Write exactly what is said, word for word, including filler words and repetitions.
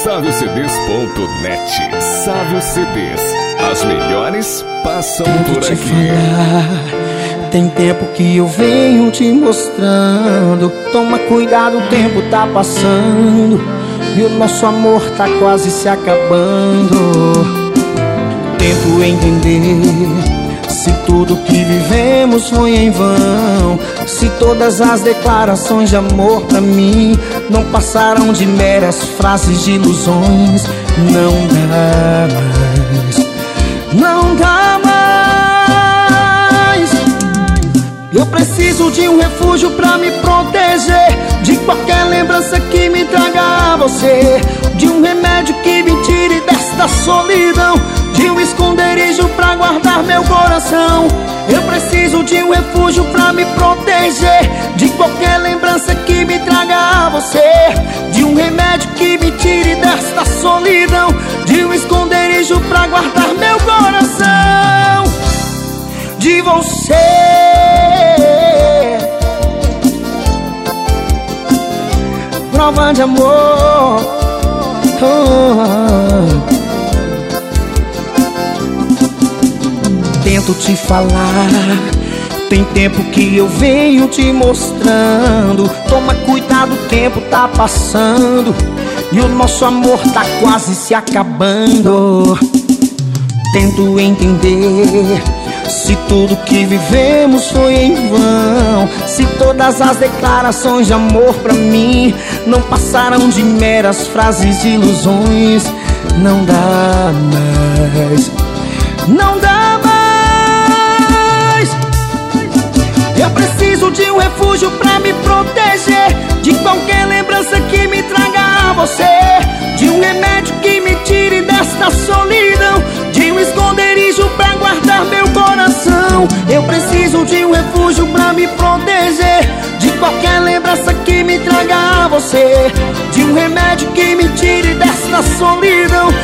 Savio C Ds ponto net. Savio C Ds, as melhores passam Tento por te aqui. falar, tem tempo que eu venho te mostrando. Toma cuidado, o tempo tá passando e o nosso amor tá quase se acabando. Tento entender se tudo que vivemos foi em vão, se todas as declarações de amor pra mim não passaram de meras frases de ilusões. Não dá mais, não dá mais. Eu preciso de um refúgio pra me proteger de qualquer lembrança que me traga a você, de um remédio que me tire desta solidão, de um esconderijo pra guardar meu coração. Eu preciso de um refúgio pra me proteger de qualquer lembrança que me traga a você, de um remédio que me tire desta solidão, de um esconderijo pra guardar meu coração. De você, prova de amor. Oh. Tento te falar, tem tempo que eu venho te mostrando. Toma cuidado, o tempo tá passando e o nosso amor tá quase se acabando. Tento entender se tudo que vivemos foi em vão, se todas as declarações de amor pra mim não passaram de meras frases de ilusões. Não dá mais, não dá mais. Eu preciso de um refúgio pra me proteger de qualquer lembrança que me traga a você, de um remédio que me tire desta solidão, de um esconderijo pra guardar meu coração. Eu preciso de um refúgio pra me proteger de qualquer lembrança que me traga a você, de um remédio que me tire desta solidão,